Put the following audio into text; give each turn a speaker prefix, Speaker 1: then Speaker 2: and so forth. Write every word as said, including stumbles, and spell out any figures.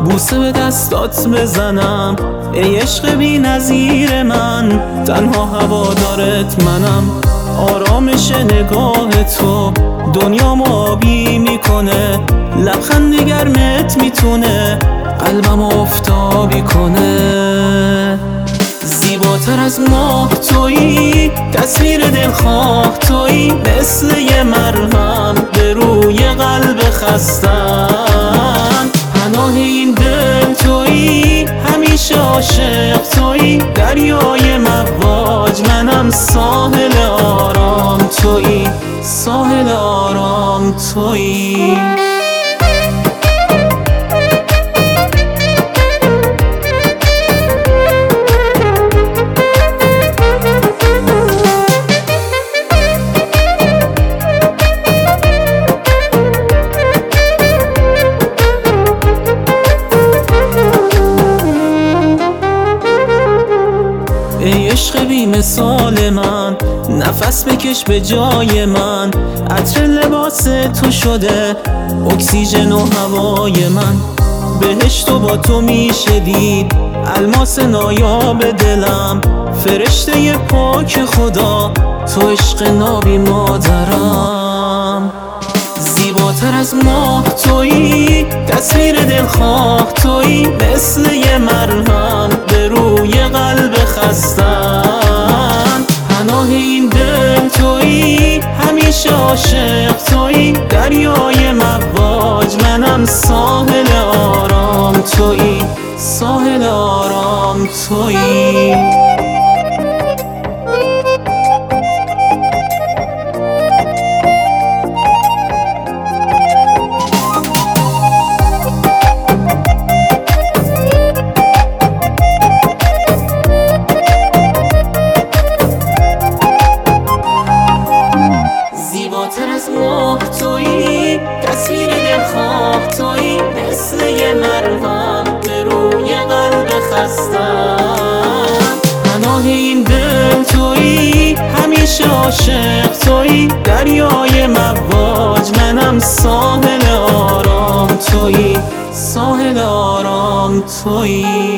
Speaker 1: بوسه به دستات بزنم ای عشق بی نظیر من، تنها هوادارت منم. آرامش نگاه تو دنیامو آبی میکنه، لبخند گرمت میتونه قلبم آفتابی کنه. زیباتر از ماه تویی، تصویر دلخواه تویی، مثل یه مرهم به روی قلب خستم. پناه این دل تویی، همیشه عاشق تویی، دریای مواج منم، ساحل آرام تویی، ساحل آرام تویی. ای عشق بی مثال من، نفس بکش به جای من. عطر لباس تو شده اکسیژن و هوای من. بهشت و با تو میشه دید، الماس نایاب دلم، فرشته پاک خدا، تو عشق نابی مادرم. زیباتر از ماه تویی، تصویر دلخواه تویی، مثل یه مرهم به روی قلب خستم. پناه این دل تویی، همیشه عاشق تویی، دریای مواج منم، ساحل آرام تویی، ساحل آرام تویی. زیباتر از ماه تویی، تصویر دلخواه تویی، مثل یه مرهم به روی قلب خستم. پناه این دل تویی، همیشه عاشق تویی، دریای مواج منم، ساحل آرام تویی، ساحل آرام تویی.